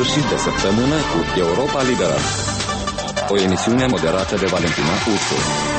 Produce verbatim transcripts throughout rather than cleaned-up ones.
sfârșit de săptămână cu Europa Liberă, o emisiune moderată de Valentina Ursu.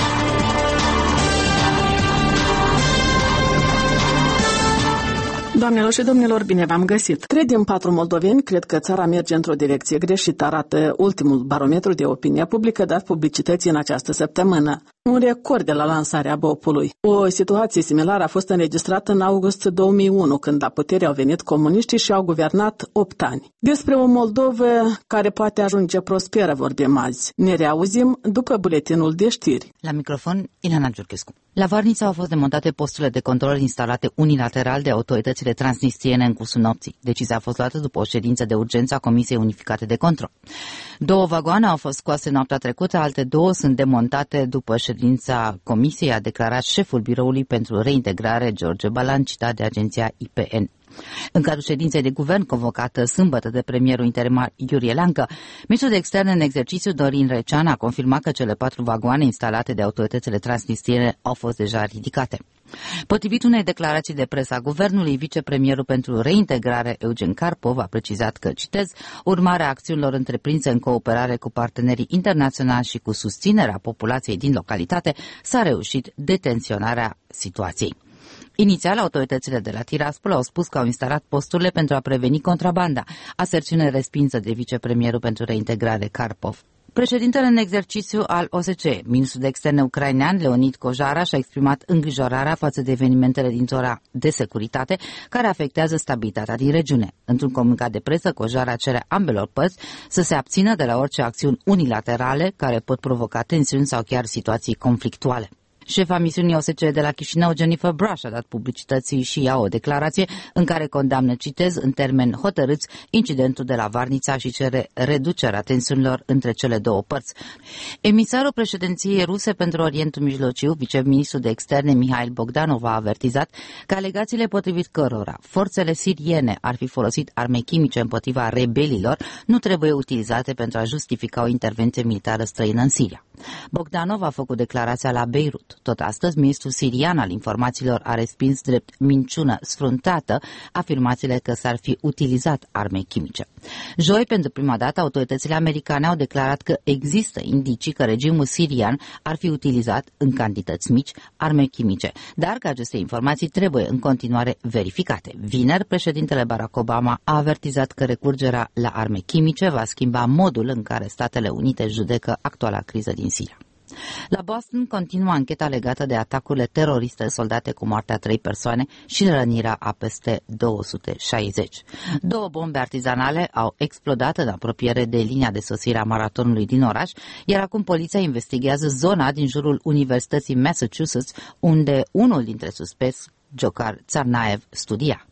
Doamnelor și domnilor, bine v-am găsit. Trei din patru moldoveni cred că țara merge într-o direcție greșită, arată ultimul barometru de opinie publică dat publicității în această săptămână. Un record de la lansarea B O P-ului. O situație similară a fost înregistrată în august două mii unu, când la putere au venit comuniștii și au guvernat opt ani. Despre o Moldovă care poate ajunge prosperă vorbim azi. Ne reauzim după buletinul de știri. La microfon, Ileana Giurchescu. La Varnița au fost demontate posturile de control instalate unilateral de autoritățile transnistriene în cursul nopții. Decizia a fost luată după o ședință de urgență a Comisiei Unificate de Control. Două vagoane au fost scoase noaptea trecută, alte două sunt demontate după ședința Comisiei, a declarat șeful Biroului pentru Reintegrare, George Balan, citat de agenția I P N. În cadrul ședinței de guvern convocată sâmbătă de premierul interimar Iurie Leancă, ministrul de externe în exercițiu Dorin Recean a confirmat că cele patru vagoane instalate de autoritățile transnistriene au fost deja ridicate. Potrivit unei declarații de presă a guvernului, vicepremierul pentru reintegrare Eugen Karpov a precizat că, citez, urmarea acțiunilor întreprinse în cooperare cu partenerii internaționali și cu susținerea populației din localitate s-a reușit detenționarea situației. Inițial, autoritățile de la Tiraspol au spus că au instalat posturile pentru a preveni contrabanda, aserțiune respinsă de vicepremierul pentru reintegrare Karpov. Președintele în exercițiu al O S C E, ministrul de externe ucrainean Leonid Kozhara, și-a exprimat îngrijorarea față de evenimentele din zona de securitate care afectează stabilitatea din regiune. Într-un comunicat de presă, Kozhara cere ambelor părți să se abțină de la orice acțiuni unilaterale care pot provoca tensiuni sau chiar situații conflictuale. Șefa misiunii O S C E de la Chișinău, Jennifer Brush, a dat publicității și ea o declarație în care condamnă, citez, în termeni hotărâți, incidentul de la Varnița și cere reducerea tensiunilor între cele două părți. Emisarul președinției ruse pentru Orientul Mijlociu, viceministrul de externe Mihail Bogdanov, a avertizat că alegațiile potrivit cărora forțele siriene ar fi folosit arme chimice împotriva rebelilor nu trebuie utilizate pentru a justifica o intervenție militară străină în Siria. Bogdanov a făcut declarația la Beirut. Tot astăzi, ministrul sirian al informațiilor a respins drept minciună sfruntată afirmațiile că s-ar fi utilizat arme chimice. Joi, pentru prima dată, autoritățile americane au declarat că există indicii că regimul sirian ar fi utilizat în cantități mici arme chimice, dar că aceste informații trebuie în continuare verificate. Vineri, președintele Barack Obama a avertizat că recurgerea la arme chimice va schimba modul în care Statele Unite judecă actuala criză din Siria. La Boston continuă ancheta legată de atacurile teroriste soldate cu moartea trei persoane și rănirea a peste două sute șaizeci. Două bombe artizanale au explodat în apropiere de linia de sosire a maratonului din oraș, iar acum poliția investigează zona din jurul Universității Massachusetts, unde unul dintre suspecți, Dzhokhar Tsarnaev, studia.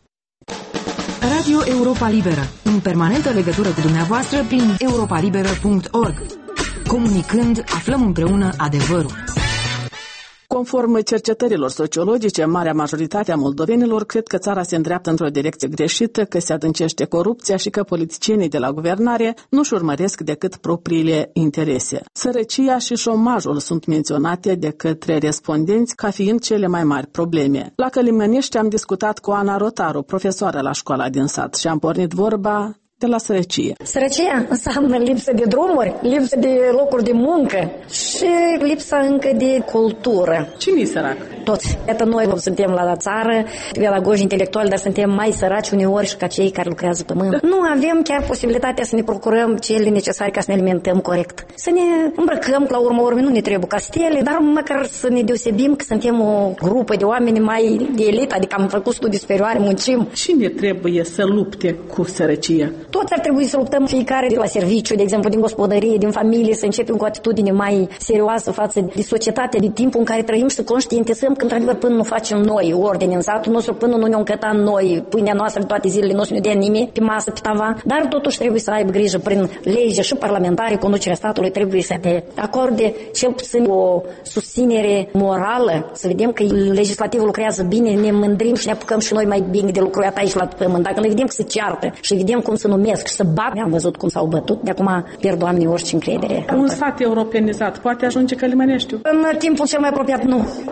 Radio Europa Liberă, în permanentă legătură cu dumneavoastră prin europa liberă punct org. Comunicând, aflăm împreună adevărul. Conform cercetărilor sociologice, marea majoritate a moldovenilor cred că țara se îndreaptă într-o direcție greșită, că se adâncește corupția și că politicienii de la guvernare nu-și urmăresc decât propriile interese. Sărăcia și șomajul sunt menționate de către respondenți ca fiind cele mai mari probleme. La Călimănești am discutat cu Ana Rotaru, profesoară la școala din sat, și am pornit vorba de la sărăcie. Sărăcia înseamnă lipsă de drumuri, lipsă de locuri de muncă și lipsa încă de cultură. Cine-i sărac? Toți. Iată, noi suntem la țară, pedagogi intelectuali, dar suntem mai săraci uneori și ca cei care lucrează pe mână. Nu avem chiar posibilitatea să ne procurăm cele necesare ca să ne alimentăm corect. Să ne îmbrăcăm, la urmă urmei, nu ne trebuie castele, dar măcar să ne deosebim că suntem o grupă de oameni mai de elită, adică am făcut studii superioare, muncim. Cine trebuie să lupte cu sărăcia? Toți ar trebui să luptăm, fiecare de la serviciu, de exemplu, din gospodărie, din familie, să începem cu o atitudine mai serioasă față de societate, de timpul în care trăim, să conștientizăm că, într-adevăr, până nu facem noi ordine în satul nostru, până nu ne încăta noi pâinea noastră, toate zilele nu ne dea nimeni pe masă, pe tavan, dar totuși trebuie să aibă grijă prin lege și parlamentare, conducerea statului trebuie să ne acorde cel puțin o susținere morală, să vedem că legislativul lucrează bine, ne mândrim și ne apucăm și noi mai bine de lucrurile aici la pământ. Dacă ne vedem că se ceartă și vedem cum se numesc și să bat, am văzut cum s-au bătut, de acum pierd oamenii orice încredere. Un sat europenizat poate ajunge Călimăneștiul? În timpul cel mai apropiat nu, nu cred.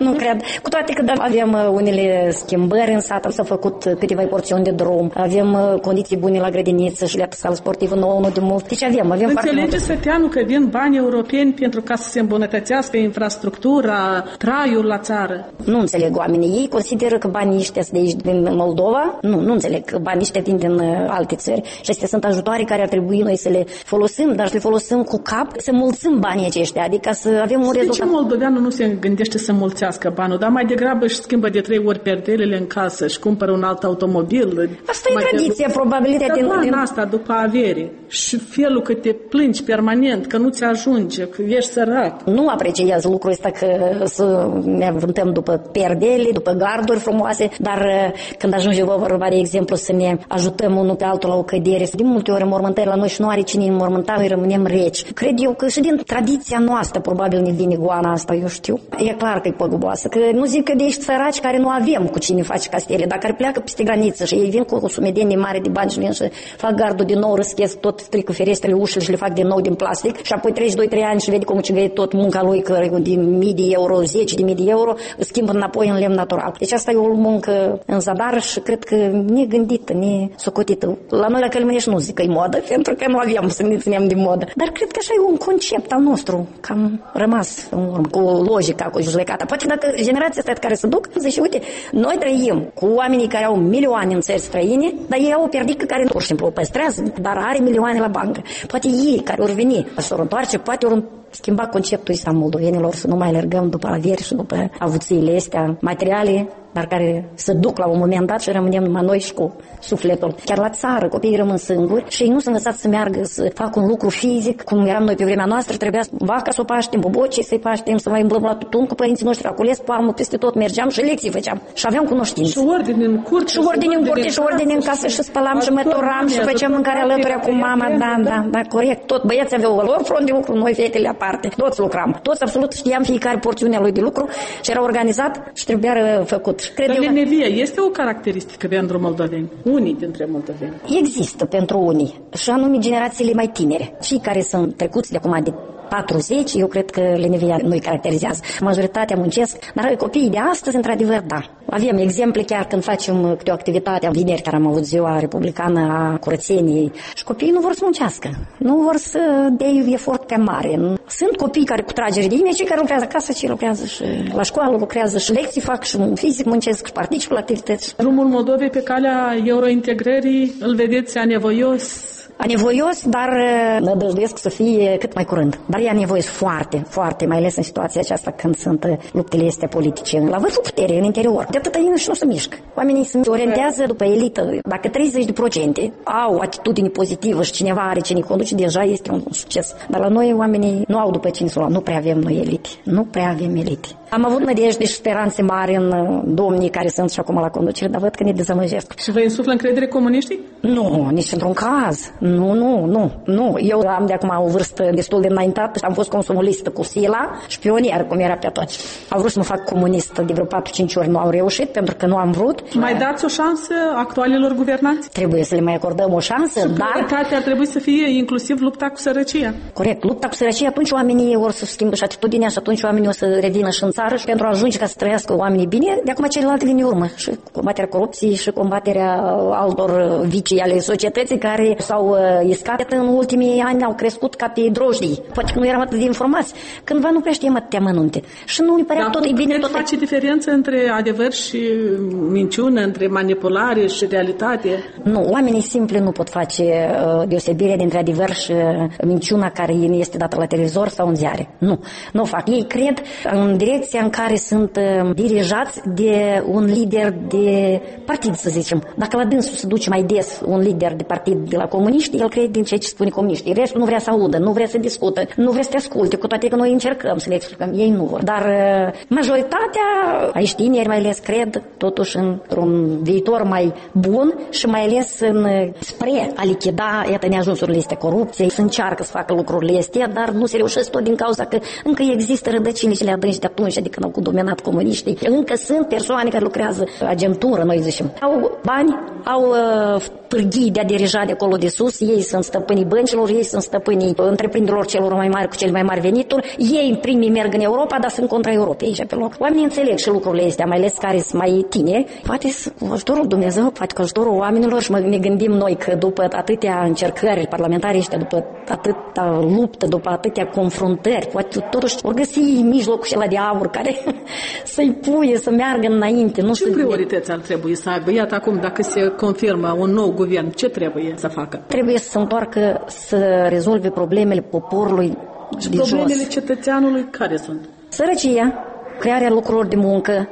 Cu toate că da, avem unele schimbări în sat, s-au făcut câteva porțiuni de drum, avem condiții bune la grădiniță și la sală sportivă nouă, nu de mult. Deci avem, avem foarte multe. Înțelegeți, Săteanu, că vin bani europeni pentru ca să se îmbunătățească infrastructura, traiul la țară? Nu înțeleg oamenii. Ei consideră că banii ăștia de aici, din Moldova, nu, nu înțeleg că banii ăștia vin din alte țări și astea sunt ajutoare care ar trebui noi să le folosim, dar să le folosim cu cap, să mulțim banii aceștia, adică să avem un rezultat. De ce moldoveanul nu se gândește să mulțească banul, dar mai degrabă își schimbă de trei ori perdelele în casă și cumpără un alt automobil? Asta e tradiția, probabilitatea din... Dar din asta după avere și felul că te plângi permanent, că nu ți ajunge, că ești sărac. Nu apreciez lucrul ăsta că să ne avântăm după perdele, după garduri frumoase, dar când ajunge vorba, de exemplu, să ne ajutăm unul pe altul la o cădere, din multe ori înmormântări la noi și nu are cine înmormânta, noi rămânem reci. Cred eu că și din tradiția noastră probabil ne vine goana asta, eu știu. E clar că e păguboasă, că nu zic că de ești săraci care nu avem cu cine face castele, dacă ar pleacă peste graniță și ei vin cu o sumedenie mare de bani și vin și fac gardul din nou, răschesc tot, strică ferestrele, ușile și le fac din nou din plastic și apoi treci doi trei ani și vede cum cigăie tot munca lui, că de mii de euro, zece de mii de euro, schimbă înapoi în lemn natural. Deci asta e o muncă în zadar și cred că negândită, nesocotită. La noi la Călmănești nu zic că e modă, pentru că nu avem să ne ținem de modă. Dar cred că așa e un concept al nostru, cam rămas în urmă, cu logica, cu judecata. Poate dacă generația asta care se duc, zice, uite, noi trăim cu oamenii care au milioane în țări străine, dar ei au o perdică care pur și simplu o păstrează, dar are milioane la bancă. Poate ei care vor veni, să o întoarce, poate ori schimba conceptul ăsta moldovenilor, să nu mai alergăm după averi și după avuțiile astea materiale, dar care se duc la un moment dat și rămânem numai noi și cu sufletul. Chiar la țară copiii rămân singuri și ei nu sunt învățați să meargă, să facă un lucru fizic, cum eram noi pe vremea noastră, trebuia vaca să o paștem, bobocii să-i paștem, să mai îmblăm la tutun cu părinții noștri, acules palmul, peste tot mergeam și lecții făceam și aveam cunoștință. Și ordine în curte, și ordine în curte, și ordine în casă, și spălam și măturam și făceam mâncare alături cu mama, da, da, da, corect, tot. Băieții aveau lor front de lucru, noi fetele aparte, toți lucram, toți absolut știam fiecare porțiunea lui de lucru și era organizat și trebuia făcut. Cred eu că este o caracteristică pentru moldoveni, unii dintre moldoveni. Există pentru unii, și anume generațiile mai tinere, cei care sunt trecuți de acum de patruzeci, eu cred că lenevia nu-i caracterizează. Majoritatea muncesc, dar copiii de astăzi, într-adevăr, da. Avem exemple chiar când facem câte o activitate, vineri care am avut ziua republicană a curățeniei și copiii nu vor să muncească, nu vor să dea efort pe mare. Sunt copii care cu tragere de inimă, cei care lucrează acasă, cei lucrează și la școală, lucrează și lecții fac și fizic muncesc și participă la activități. Drumul Moldovei pe calea eurointegrării îl vedeți anevoios? Anevoios, dar nădăjduiesc să fie cât mai curând. Dar e anevoios foarte, foarte, mai ales în situația aceasta când sunt luptele astea politice. La vârful puterii, în interior. De atâta ei și nu se mișcă. Oamenii se orientează după elită. Dacă treizeci la sută au atitudine pozitivă și cineva are cine conduce, deja este un succes. Dar la noi oamenii nu au după cine să lua. Nu prea avem noi elite. Nu prea avem elite. Am avut nădejde și speranțe mari în domnii care sunt și acum la conducere, dar văd că ne dezamăgesc. Și vă insuflă încredere comuniștii? Nu, nici într-un caz. Nu, nu, nu, nu. Eu am de acum o vârstă destul de înaintată și am fost consumolistă cu sila și pionier, cum era pe atunci. Au vrut să mă fac comunistă de vreo patru cinci ori, nu au reușit pentru că nu am vrut. Mai dați o șansă actualilor guvernanți? Trebuie să le mai acordăm o șansă, și dar... prioritatea ar trebui să fie inclusiv lupta cu sărăcia. Corect, lupta cu sărăcia, atunci oamenii vor să schimbă și atitudinea și atunci oamenii o să revină și în țară și pentru a ajunge ca să trăiască oamenii bine, de acum celelalte vin urmă. Și combaterea corupției și combaterea altor vicii ale societății care s-au iscat în ultimii ani, au crescut ca pe drojdii. Poate că nu eram atât de informați. Cândva nu prea știam atâtea mănunte. Și nu mi părea tot e bine tot. Face diferență între adevăr și minciună, între manipulare și realitate? Nu, oamenii simpli nu pot face uh, deosebire dintre adevăr și minciuna care este dată la televizor sau în ziare. Nu, nu o fac. Ei cred în direcția în care sunt uh, dirijați de un lider de partid, să zicem. Dacă la dânsul se duce mai des un lider de partid de la comuniști, el crede din ceea ce spune comuniștii. Restul nu vrea să audă, nu vrea să discută, nu vrea să te asculte, cu toate că noi încercăm să le explicăm. Ei nu vor. Dar uh, majoritatea, aici tineri mai ales, cred totuși într-un viitor mai bun și mai ales în, spre a lichida, iată, neajunsurile este corupției. Se încearcă să facă lucrurile astea, dar nu se reușesc tot din cauza că încă există rădăcini și le adânci de atunci, adică când au dominat comuniștii. Încă sunt persoane care lucrează agentură, noi zicem. Au bani, au uh, pârghii de a dirija de acolo de sus ei sunt stăpânii băncilor, ei sunt stăpânii întreprinderilor celor mai mari cu cele mai mari venituri, ei primii merg în Europa, dar sunt contra Europei aici pe loc. Oamenii înțeleg și lucrurile astea, mai ales care sunt mai tineri. Poate cu ajutorul Dumnezeu, poate cu ajutorul oamenilor și ne gândim noi că după atâtea încercări parlamentare ăștia, după atâta luptă, după atâtea confruntări, poate totuși vor găsi mijlocul acela de aur care să-i puie, să meargă înainte. Nu ce să... priorități ar trebui să aibă? Iată acum, dacă se confirmă un nou guvern, ce trebuie să facă? Trebuie să se întoarcă să rezolve problemele poporului și de problemele jos. Cetățeanului care sunt? Sărăcia, crearea lucrurilor de muncă,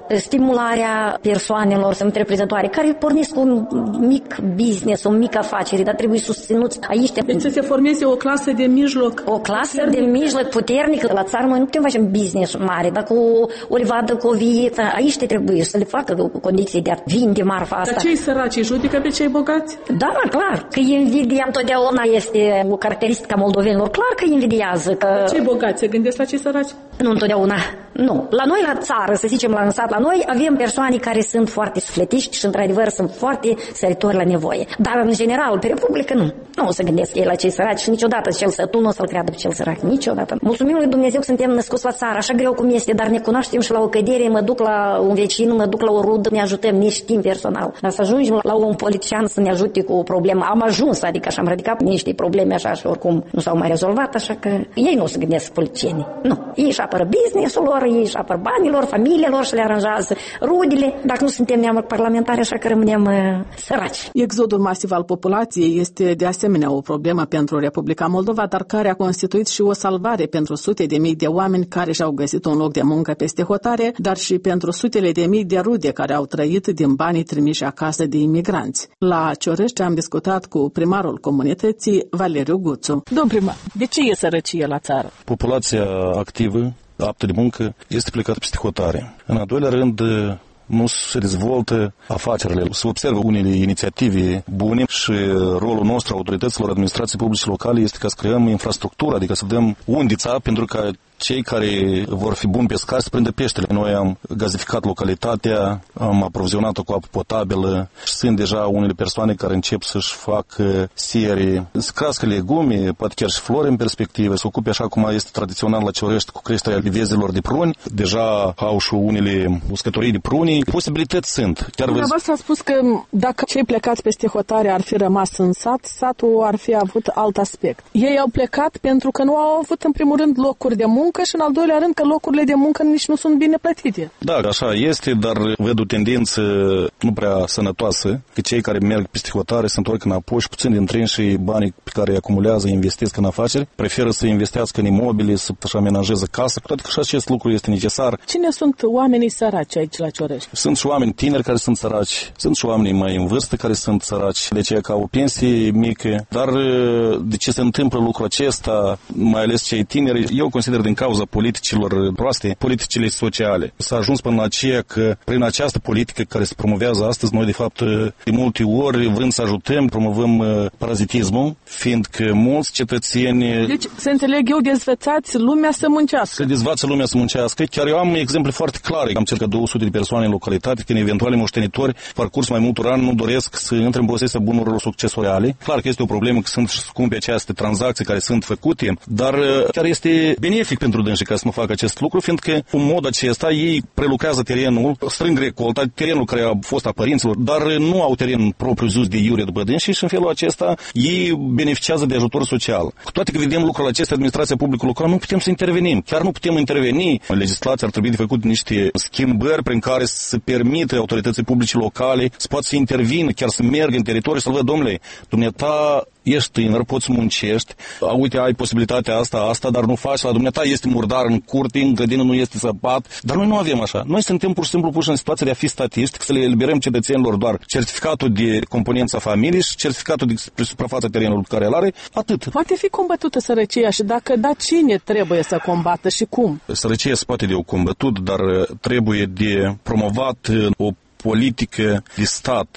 stimularea persoanelor întreprinzătoare care pornesc un mic business, o mică afacere, dar trebuie susținuți aici. Deci să se formeze o clasă de mijloc. O clasă puternică. de mijloc puternică. La țară noi nu putem face business mare, dar cu o livadă, cu o viță, aici te trebuie să le facă condiții de a vinde marfa asta. Dar cei săraci judecă pe cei bogați? Da, clar, că invidia întotdeauna este o caracteristică a moldovenilor. Clar că invidiază. Că... Cei bogați se gândesc la cei săraci? Nu întotdeauna. Nu. La noi, la țară, să zicem, la sat, la noi avem persoane care sunt foarte sufletiști și, într-adevăr, sunt foarte săritori la nevoie. Dar, în general, pe Republică, nu. Nu o să gândesc ei la cei săraci și niciodată cel sătul nu o să-l creadă pe cel sărac. Niciodată. Mulțumim lui Dumnezeu că suntem născuți la țară, așa greu cum este, dar ne cunoaștem și la o cădere, mă duc la un vecin, mă duc la o rudă, ne ajutăm, ne știm personal. Dar să ajungem la un politician să ne ajute cu o problemă, am ajuns, adică așa am ridicat niște probleme așa și oricum nu s-au mai rezolvat, așa că ei nu o să gândesc politicienii. Nu. Ei își apără business-ul lor, ei își apără banilor, familiilor și le aranjează rudile, dacă nu suntem neamuri parlamentari, așa că rămânem uh, săraci. Exodul masiv al populației este de asemenea o problemă pentru Republica Moldova, dar care a constituit și o salvare pentru sute de mii de oameni care și-au găsit un loc de muncă peste hotare, dar și pentru sutele de mii de rude care au trăit din banii trimiși acasă de imigranți. La Ciorești am discutat cu primarul comunității, Valeriu Guțu. Domn primar, de ce e sărăcie la țară? Populația activă, aptă de muncă, este plecată peste hotare. În al doilea rând, nu se dezvoltă afacerile. Se observă unele inițiative bune și rolul nostru, autorităților, administrației publice locale, este ca să creăm infrastructură, adică să dăm undița pentru ca cei care vor fi buni pescari să prindă peștele. Noi am gazificat localitatea, am aprovizionat-o cu apă potabilă și sunt deja unele persoane care încep să-și facă sieri, să crească legume, poate chiar și flori în perspectivă, să ocupe așa cum este tradițional la Ciorești cu creșterea livezilor de pruni. Deja au și unele uscătorii de pruni. Posibilități sunt. Chiar Dumneavoastră a spus că dacă cei plecați peste hotare ar fi rămas în sat, satul ar fi avut alt aspect. Ei au plecat pentru că nu au avut în primul rând locuri de muncă și în al doilea rând că locurile de muncă nici nu sunt bine plătite. Da, așa este, dar văd o tendință nu prea sănătoasă, că cei care merg peste hotare se întorc înapoi și puțin dintre ei și banii pe care îi acumulează, investesc în afaceri, preferă să investească în imobile, să-și amenajeze casă, cu toate că și acest lucru este necesar. Cine sunt oamenii săraci aici la Ciorești? Sunt și oameni tineri care sunt săraci, sunt și oameni mai în vârstă care sunt săraci, de aceea ca o pensie mică, dar de ce se întâmplă lucrul acesta, mai ales cei tineri, eu consider din cauza politicilor proaste, politicile sociale. S-a ajuns până la aceea că prin această politică care se promovează astăzi, noi de fapt de multe ori vrând să ajutăm, promovăm parazitismul, fiindcă mulți cetățeni... Deci, să înțeleg eu, dezvățați lumea să muncească. Să dezvață lumea să muncească. Chiar eu am exemple foarte clare. Am circa două sute de persoane în localitate, când eventuale moștenitori, parcurs mai multor ani, nu doresc să intre în posesia bunurilor succesoriale. Clar că este o problemă că sunt scumpe aceste tranzacții care sunt făcute, dar chiar este benefic pentru dânsii ca să nu facă acest lucru, fiindcă în mod acesta ei prelucrează terenul, strâng recolta, terenul care a fost a părinților, dar nu au teren propriu zus de iure după dânsii și în felul acesta ei beneficiază de ajutor social. Cu toate că vedem lucrurile acestea, administrația publică locală, nu putem să intervenim. Chiar nu putem interveni. În legislație ar trebui de făcut niște schimbări prin care să permită autorității publice locale să poată să intervină, chiar să meargă în teritoriu, să-l văd, domnule, dumneata ești tânăr, poți muncești, uite, ai posibilitatea asta, asta, dar nu faci, la dumneata este murdar în curte, în grădină nu este săpat, dar noi nu avem așa. Noi suntem pur și simplu puși în situația de a fi statiști, să le eliberăm cetățenilor doar certificatul de componența familiei și certificatul de suprafața terenului care îl are, atât. Poate fi combătută sărăcia și dacă da, cine trebuie să combată și cum? Sărăcia se poate de o combătut, dar trebuie de promovat o politică de stat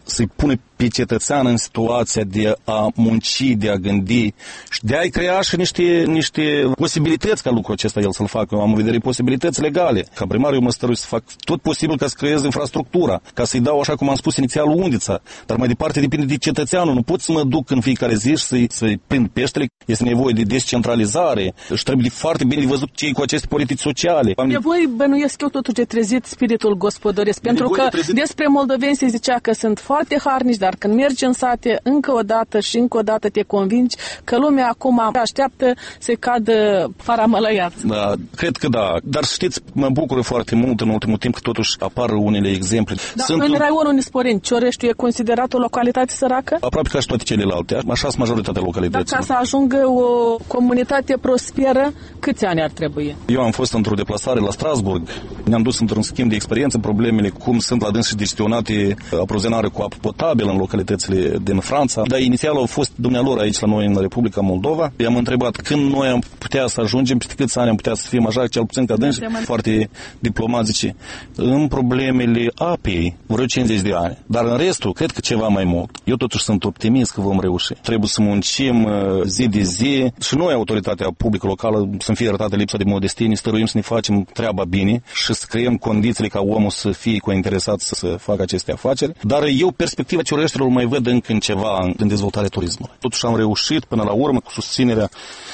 să-i pune pe cetățean în situația de a munci, de a gândi și de a-i crea și niște, niște posibilități ca lucrul acesta el să-l facă. Eu am în vedere posibilități legale. Ca primar eu mă stărui să fac tot posibil ca să creez infrastructura, ca să-i dau, așa cum am spus inițial, undița. Dar mai departe depinde de cetățeanul. Nu pot să mă duc în fiecare zi și să-i, să-i prind peștele. Este nevoie de descentralizare și trebuie foarte bine văzut ce e cu aceste politici sociale. De voi bănuiesc eu totuși de trezit spiritul gospodăresc, pentru că trezit... despre moldoveni se zicea că sunt foarte harnici, dar când mergi în sate, încă o dată și încă o dată te convingi că lumea acum așteaptă să cadă faramălăiață. Da, cred că da. Dar știți, mă bucură foarte mult în ultimul timp că totuși apar unele exemple. Da, sunt... În raionul Nisporeni, Cioreștiu e considerat o localitate săracă? Aproape ca și toate celelalte, așa sunt majoritatea localităților. Dar ca să ajungă o comunitate prosperă, câți ani ar trebui? Eu am fost într-o deplasare la Strasburg, ne-am dus într-un schimb de experiență, problemele cum sunt la dâns și gestionate aprovizionare cu apă potabilă în localitățile din Franța. Dar inițial au fost dumnealor aici la noi în Republica Moldova. I-am întrebat când noi am putea să ajungem, peste câți ani am putea să fim așa, cel puțin ca dânsi, foarte diplomatici, în problemele apei, vreo cincizeci de ani. Dar în restul, cred că ceva mai mult. Eu totuși sunt optimist că vom reuși. Trebuie să muncim zi de zi și noi, autoritatea publică locală, să-mi fie arătată lipsa de modestie, ne stăruim să ne facem treaba bine și să creăm condițiile ca omul să fie cointeresat să, să facă aceste afaceri. Dar eu perspectiva Cioreștilor mai văd încă în ceva în dezvoltarea turismului. Totuși am reușit până la urmă cu susținerea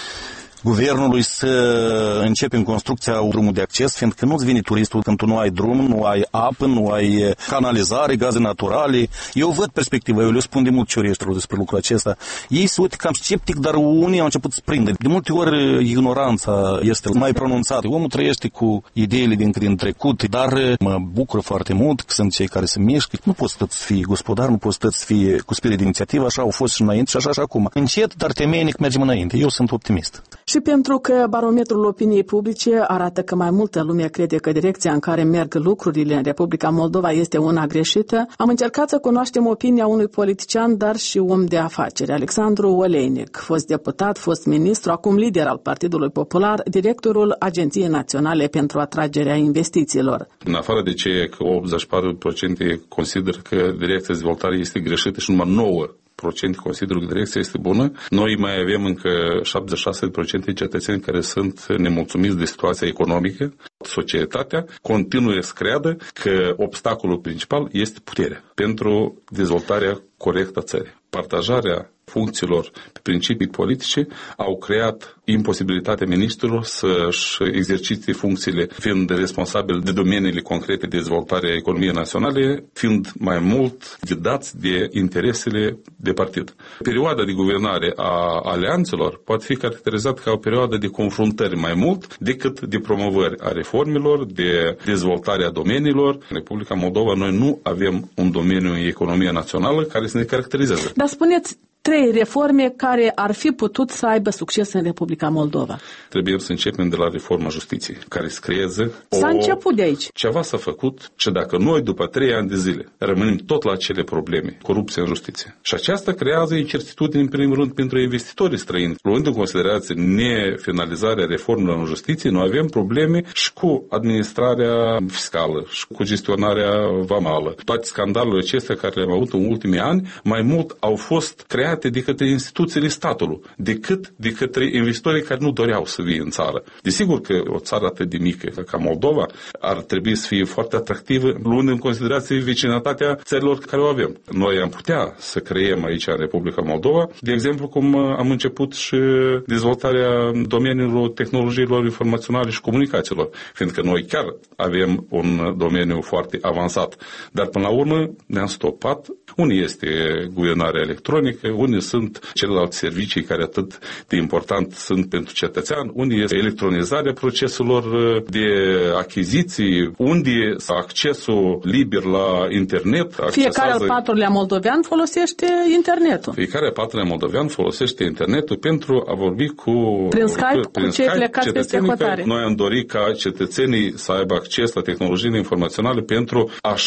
guvernului să începem construcția drumului de acces, fiindcă nu-ți vine turistul când tu nu ai drum, nu ai apă, nu ai canalizare, gaze naturale. Eu văd perspectiva, eu le spun de mult Cioreștilor despre lucrul acesta. Ei se uită cam sceptic, dar unii au început să prindă. De multe ori ignoranța este mai pronunțată. Omul trăiește cu ideile din, din trecut, dar mă bucur foarte mult că sunt cei care se mișcă. Nu poți să fii gospodar, nu poți să fii cu spirit de inițiativă, așa au fost și înainte și așa și acum. Încet, dar temeinic mergem înainte. Eu sunt optimist. Și pentru că barometrul opiniei publice arată că mai multă lume crede că direcția în care merg lucrurile în Republica Moldova este una greșită, am încercat să cunoaștem opinia unui politician, dar și om de afaceri, Alexandru Oleinic, fost deputat, fost ministru, acum lider al Partidului Popular, directorul Agenției Naționale pentru Atragerea Investițiilor. În afară de ce că optzeci și patru la sută consideră că direcția de dezvoltare este greșită și numai nouă procent consideră că direcția este bună, noi mai avem încă șaptezeci și șase la sută cetățeni care sunt nemulțumiți de situația economică. Societatea continuă să creadă că obstacolul principal este puterea pentru dezvoltarea corectă a țării. Partajarea funcțiilor pe principii politice au creat imposibilitatea ministrilor să-și exercite funcțiile fiind responsabili de domeniile concrete de dezvoltare a economiei naționale, fiind mai mult ghidați de interesele de partid. Perioada de guvernare a alianțelor poate fi caracterizată ca o perioadă de confruntări mai mult decât de promovări a reformelor, de dezvoltarea domeniilor. În Republica Moldova noi nu avem un domeniu în economia națională care să ne caracterizează. Dar spuneți trei reforme care ar fi putut să aibă succes în Republica Moldova. Trebuie să începem de la reforma justiției, care să creeze S-a o... început de aici. Ceva s-a făcut și dacă noi, după trei ani de zile, rămânem tot la acele probleme, corupție în justiție. Și aceasta creează incertitudine, în primul rând, pentru investitorii străini. Luând în considerație nefinalizarea reformelor în justiție, noi avem probleme și cu administrarea fiscală, și cu gestionarea vamală. Toate scandalurile acestea care le-am avut în ultimii ani, mai mult au fost create de către instituțiile statului, decât de către investitorii care nu doreau să vie în țară. Desigur că o țară atât de mică ca Moldova ar trebui să fie foarte atractivă, luând în considerație vecinătatea țărilor care o avem. Noi am putea să creăm aici în Republica Moldova, de exemplu cum am început și dezvoltarea domeniului tehnologiilor informaționale și comunicațiilor, fiindcă noi chiar avem un domeniu foarte avansat, dar până la urmă ne-am stopat. Unii este guvernarea electronică, unii sunt celelalte servicii care atât de important sunt pentru cetățean, unii este electronizarea proceselor de achiziții, unde este accesul liber la internet. Fiecare al patrulea moldovean folosește internetul. Fiecare al patrulea moldovean folosește internetul pentru a vorbi cu, prin Skype, cu, prin cei plecați peste hotare. Noi am dorit ca cetățenii să aibă acces la tehnologiile informaționale pentru a-și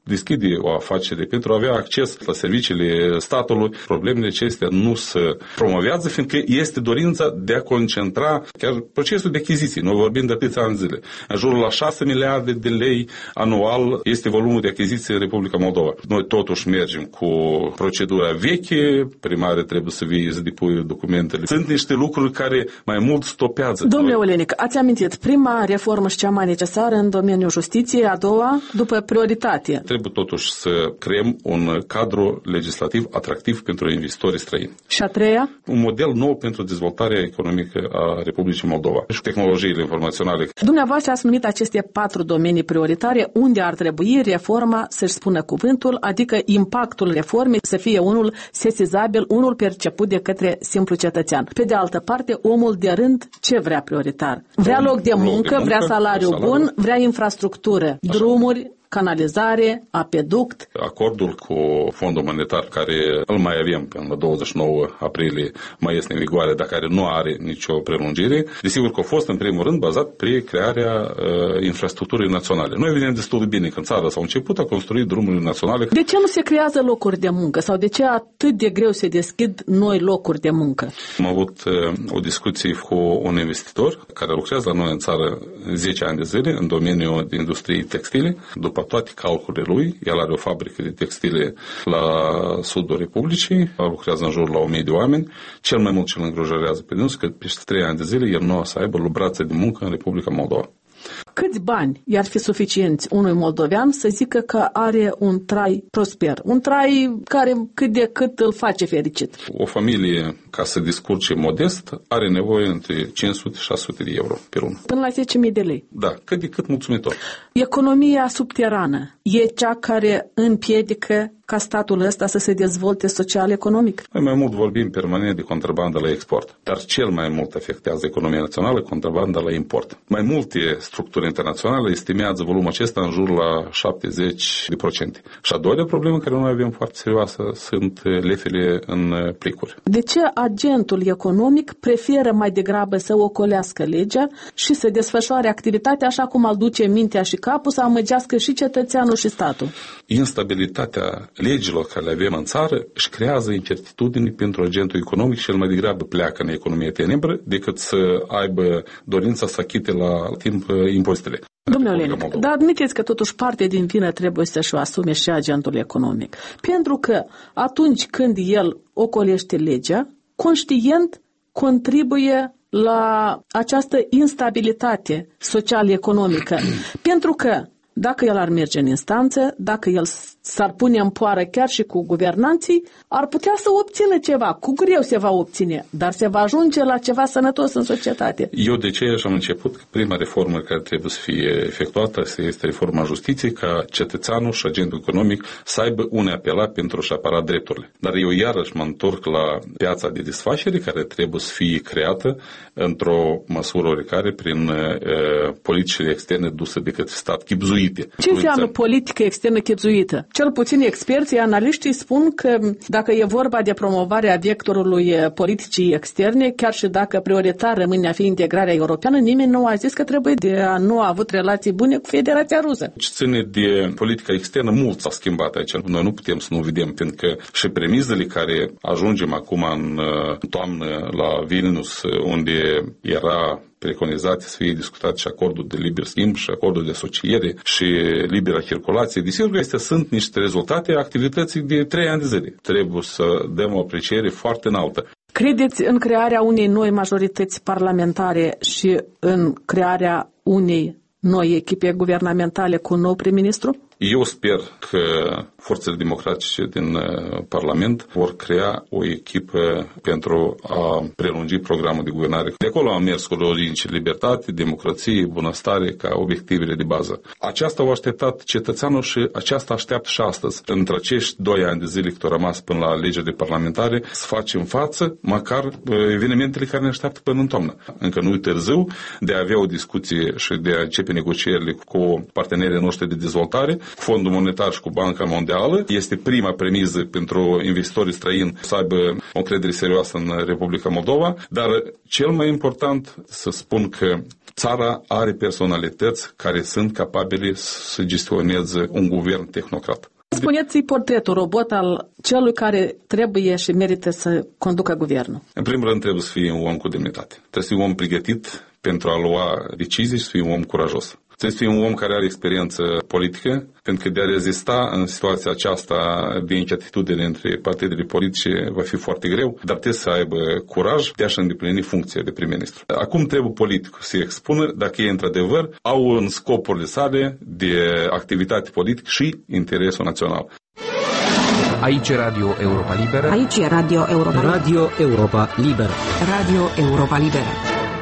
deschide o afacere, pentru a avea acces la serviciile statului, problemele acestea nu se promovează, fiindcă este dorința de a concentra chiar procesul de achiziții. Noi vorbim de atâția ani zile. În jurul la șase miliarde de lei anual este volumul de achiziții în Republica Moldova. Noi totuși mergem cu procedura veche, primare trebuie să vii să depui documentele. Sunt niște lucruri care mai mult stopează. Domnule Olenic, ați amintit, prima reformă și cea mai necesară în domeniul justiției, a doua, după prioritate. Trebuie totuși să creăm un cadru legislativ atractiv pentru investitorii străini. Și a treia? Un model nou pentru dezvoltarea economică a Republicii Moldova și tehnologiile informaționale. Dumneavoastră ați numit aceste patru domenii prioritare unde ar trebui reforma să-și spună cuvântul, adică impactul reformei să fie unul sesizabil, unul perceput de către simplu cetățean. Pe de altă parte, omul de rând ce vrea prioritar? Vrea loc de muncă, loc de muncă vrea salariu, salariu bun, vrea infrastructură, așa, drumuri, canalizare, apeduct. Acordul cu Fondul Monetar, care îl mai avem până la douăzeci și nouă aprilie, mai este în vigoare, dar care nu are nicio prelungire, desigur că a fost în primul rând bazat pe crearea uh, infrastructurii naționale. Noi vedem destul de bine când țara s-a început a construi drumurile naționale. De ce nu se creează locuri de muncă sau de ce atât de greu se deschid noi locuri de muncă? Am avut uh, o discuție cu un investitor care lucrează la noi în țară zece ani de zile în domeniul industriei textile. După toate calculele lui, el are o fabrică de textile la sudul Republicii, lucrează în jur la o mie de oameni. Cel mai mult ce îl îngrijorează pe dânsul că peste trei ani de zile el nu o să aibă brațe de muncă în Republica Moldova. Câți bani i-ar fi suficienți unui moldovean să zică că are un trai prosper, un trai care cât de cât îl face fericit? O familie, ca să descurce modest, are nevoie între cinci sute și șase sute de euro pe lună. Până la zece mii de lei. Da, cât de cât mulțumitor. Economia subterană e cea care împiedică ca statul ăsta să se dezvolte social-economic? Noi mai mult vorbim permanent de contrabandă la export, dar cel mai mult afectează economia națională contrabanda la import. Mai multe structuri internaționale estimează volumul acesta în jur la șaptezeci la sută. Și a doua problemă care noi avem foarte serioasă sunt lefele în plicuri. De ce agentul economic preferă mai degrabă să ocolească legea și să desfășoare activitatea așa cum îl duce mintea și capul, să amăgească și cetățeanul și statul? Instabilitatea legilor care le avem în țară își creează incertitudini pentru agentul economic și el mai degrabă pleacă în economie tenebră decât să aibă dorința să achite la timp impozitele. Domnule Olenic, dar admiteți că totuși parte din vină trebuie să-și o asume și agentul economic. Pentru că atunci când el ocolește legea, conștient contribuie la această instabilitate social-economică. Pentru că dacă el ar merge în instanță, dacă el s-ar pune în poară chiar și cu guvernanții, ar putea să obțină ceva. Cu greu se va obține, dar se va ajunge la ceva sănătos în societate. Eu de ce am început că prima reformă care trebuie să fie efectuată este reforma justiției, ca cetățeanul și agentul economic să aibă unde apela pentru a-și apăra drepturile. Dar eu iarăși mă întorc la piața de desfacere care trebuie să fie creată într-o măsură oricare prin uh, politicile externe duse de către stat, chibzuite. Ce înseamnă politică externă chibzuită? Cel puțin experții, analiștii spun că dacă e vorba de promovarea vectorului politicii externe, chiar și dacă prioritar rămâne a fi integrarea europeană, nimeni nu a zis că trebuie de a nu a avut relații bune cu Federația Rusă. Ce ține de politica externă, mult s-a schimbat aici. Noi nu putem să nu vedem, pentru că și premizele care ajungem acum în toamnă la Vilnius, unde era preconizate să fie discutat și acordul de liber schimb și acordul de asociere și libera circulație. Desigur că acestea sunt niște rezultate activității de trei ani de zile. Trebuie să dăm o apreciere foarte înaltă. Credeți în crearea unei noi majorități parlamentare și în crearea unei noi echipe guvernamentale cu un nou prim-ministru? Eu sper că forțele democratice din Parlament vor crea o echipă pentru a prelungi programul de guvernare. De acolo am mers cu logici libertate, democrație, bunăstare ca obiectivele de bază. Aceasta au așteptat cetățeanul și aceasta așteaptă și astăzi. Între acești doi ani de zile cât au rămas până la alegerile parlamentare, să facem față măcar evenimentele care ne așteaptă până în toamnă. Încă nu e târziu de a avea o discuție și de a începe negocierile cu partenerii noștri de dezvoltare, Fondul Monetar și cu Banca Mondială. Este prima premiză pentru investitorii străini să aibă o încredere serioasă în Republica Moldova, dar cel mai important să spun că țara are personalități care sunt capabile să gestioneze un guvern tehnocrat. Spuneți-i portretul robot al celui care trebuie și merită să conducă guvernul. În primul rând trebuie să fie un om cu demnitate. Trebuie să fie un om pregătit pentru a lua decizii și să fie un om curajos. Trebuie să fie un om care are experiență politică, pentru că de a rezista în situația aceasta de incertitudine între partidele politice va fi foarte greu, dar trebuie să aibă curaj de a-și îndeplini funcția de prim-ministru. Acum trebuie politicul să se expună dacă ei într-adevăr au în scopurile sale de activitate politică și interesul național. Aici e Radio Europa Liberă. Aici e Radio Europa Liberă. Radio Europa Liberă. Radio Europa Liberă.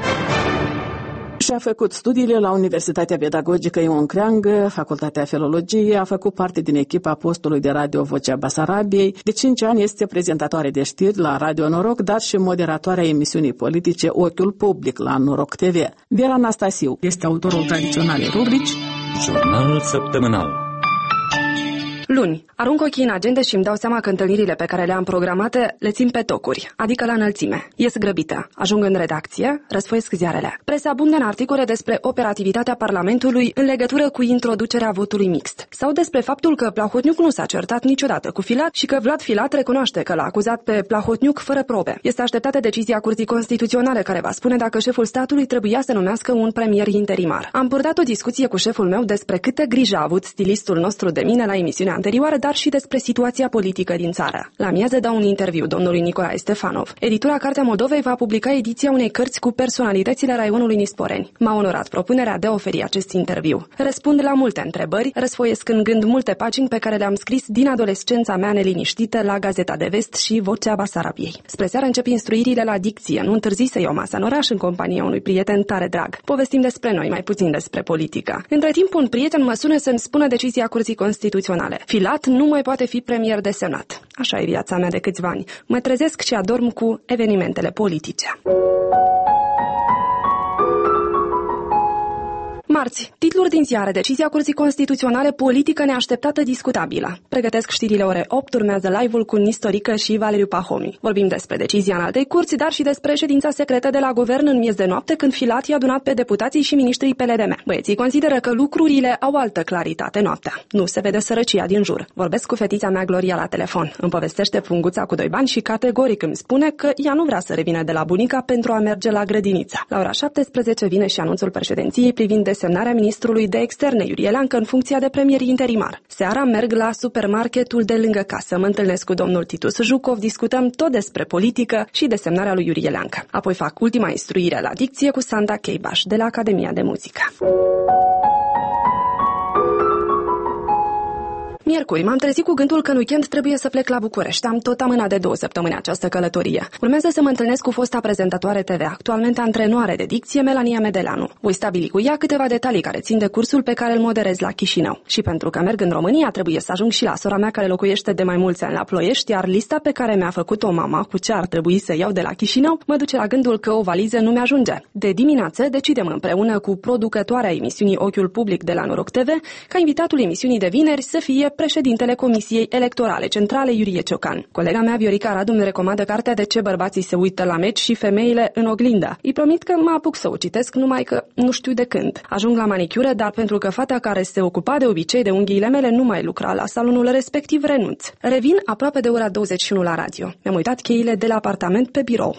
Și-a făcut studiile la Universitatea Pedagogică Ion Creangă, Facultatea Filologiei, a făcut parte din echipa postului de radio Vocea Basarabiei. De cinci ani este prezentatoare de știri la Radio Noroc, dar și moderatoarea emisiunii politice Ochiul Public la Noroc T V. Vera Anastasiu este autorul tradiționalei rubrici Jurnal săptămânal. Luni, arunc ochii în agende și îmi dau seama că întâlnirile pe care le-am programate le țin pe tocuri, adică la înălțime. Ies grăbită, ajung în redacție, răsfoiesc ziarele. Presa abundă în articole despre operativitatea Parlamentului în legătură cu introducerea votului mixt. Sau despre faptul că Plahotniuc nu s-a certat niciodată cu Filat și că Vlad Filat recunoaște că l-a acuzat pe Plahotniuc fără probe. Este așteptată decizia Curții Constituționale care va spune dacă șeful statului trebuia să numească un premier interimar. Am purtat o discuție cu șeful meu despre câtă grijă a avut stilistul nostru de mine la emisiunea anterioară, dar și despre situația politică din țară. La miază dau un interviu domnului Nicolae Stefanov. Editura Cartea Moldovei va publica ediția unei cărți cu personalitățile raionului Nisporeni. M-a onorat propunerea de a oferi acest interviu. Răspund la multe întrebări, răsfoiesc în gând multe pagini pe care le-am scris din adolescența mea neliniștită la Gazeta de Vest și Vocea Basarabiei. Spre seară încep instruirile la dicție, nu întârzi să iau masa în oraș în compania unui prieten tare drag. Povestim despre noi, mai puțin despre politică. Între timp, un prieten mă sună să-mi spună decizia Curții Constituționale. Filat nu mai poate fi premier desemnat. Așa e viața mea de câțiva ani. Mă trezesc și adorm cu evenimentele politice. Marți, titluri din ziare, decizia Curții Constituționale, politică neașteptată discutabilă. Pregătesc știrile ore opt, urmează live-ul cu Nistorică și Valeriu Pahomi. Vorbim despre decizia în altei curți, dar și despre ședința secretă de la guvern în miez de noapte, când Filat i-a adunat pe deputații și miniștrii P L D M. Băieții consideră că lucrurile au altă claritate noaptea. Nu se vede sărăcia din jur. Vorbesc cu fetița mea Gloria la telefon. Îmi povestește punguța cu doi bani și categoric îmi spune că ea nu vrea să revină de la bunica pentru a merge la grădiniță. La ora șaptesprezece vine și anunțul președinției privind desemnarea ministrului de externe Iurie Leancă în funcția de premier interimar. Seara merg la supermarketul de lângă casă. Mă întâlnesc cu domnul Titus Jucov, discutăm tot despre politică și desemnarea lui Iurie Leancă. Apoi fac ultima instruire la dicție cu Sanda Cheibaș de la Academia de Muzică. Miercuri, m-am trezit cu gândul că în weekend trebuie să plec la București. Am tot amânat de două săptămâni această călătorie. Urmează să mă întâlnesc cu fosta prezentatoare T V, actualmente antrenoare de dicție, Melania Medeleanu. Voi stabili cu ea câteva detalii care țin de cursul pe care îl moderez la Chișinău. Și pentru că merg în România, trebuie să ajung și la sora mea care locuiește de mai mulți ani la Ploiești, iar lista pe care mi-a făcut-o mama cu ce ar trebui să iau de la Chișinău mă duce la gândul că o valiză nu mi-ajunge. De dimineață decidem împreună cu producătoarea emisiunii Ochiul Public de la Noroc T V ca invitatul emisiunii de vineri să fie președintele Comisiei Electorale Centrale Iurie Ciocan. Colega mea Viorica Radu îmi recomandă cartea De ce bărbații se uită la meci și femeile în oglindă. Îi promit că mă apuc să o citesc, numai că nu știu de când. Ajung la manicură, dar pentru că fata care se ocupa de obicei de unghiile mele nu mai lucra la salonul respectiv, renunț. Revin aproape de ora douăzeci și unu la radio. Mi-am uitat cheile de la apartament pe birou.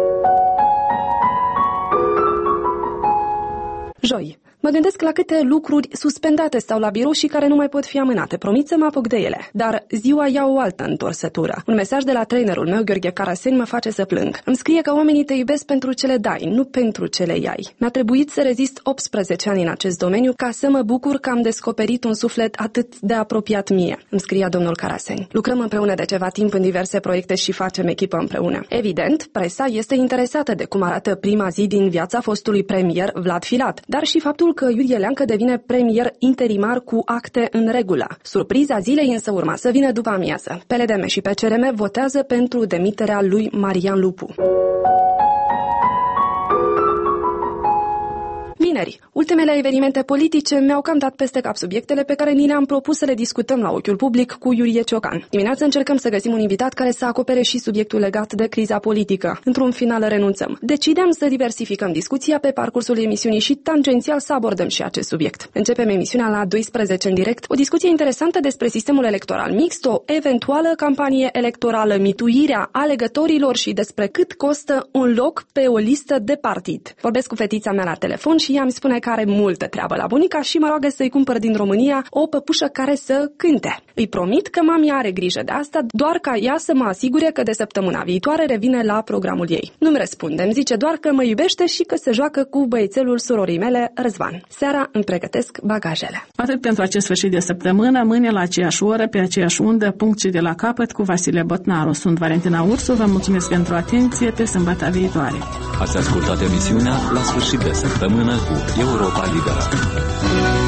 Joi. Mă gândesc la câte lucruri suspendate stau la birou și care nu mai pot fi amânate. Promit să mă apuc de ele. Dar ziua ia o altă întorsătură. Un mesaj de la trainerul meu, Gheorghe Caraseni, mă face să plâng. Îmi scrie că oamenii te iubesc pentru ce le dai, nu pentru ce le iai. Mi-a trebuit să rezist optsprezece ani în acest domeniu ca să mă bucur că am descoperit un suflet atât de apropiat mie. Îmi scria domnul Caraseni. Lucrăm împreună de ceva timp în diverse proiecte și facem echipă împreună. Evident, presa este interesată de cum arată prima zi din viața fostului premier Vlad Filat, dar și faptul că Iurie Leancă devine premier interimar cu acte în regulă. Surpriza zilei însă urma să vină după amiază. P L D M și P C R M votează pentru demiterea lui Marian Lupu. Vineri, vineri. Ultimele evenimente politice mi-au cam dat peste cap subiectele pe care ni le-am propus să le discutăm la ochiul public cu Iurie Ciocan. Dimineața încercăm să găsim un invitat care să acopere și subiectul legat de criza politică. Într-un final renunțăm. Decidem să diversificăm discuția pe parcursul emisiunii și tangențial să abordăm și acest subiect. Începem emisiunea la douăsprezece în direct, o discuție interesantă despre sistemul electoral mixt, o eventuală campanie electorală, mituirea alegătorilor și despre cât costă un loc pe o listă de partid. Vorbesc cu fetița mea la telefon și ea îmi spune că are multă treabă la bunica și mă roagă să-i cumpăr din România o păpușă care să cânte. Îi promit că mami are grijă de asta, doar ca ea să mă asigure că de săptămâna viitoare revine la programul ei. Nu-mi răspunde, îmi zice doar că mă iubește și că se joacă cu băiețelul surorii mele, Răzvan. Seara îmi pregătesc bagajele. Atât pentru acest sfârșit de săptămână, mâine la aceeași oră, pe aceeași undă, punct și de la capăt cu Vasile Botnaru. Sunt Valentina Ursu, vă mulțumesc pentru atenție, pe sâmbătă viitoare. Ați ascultat emisiunea La sfârșit de săptămână cu Europa Liberă.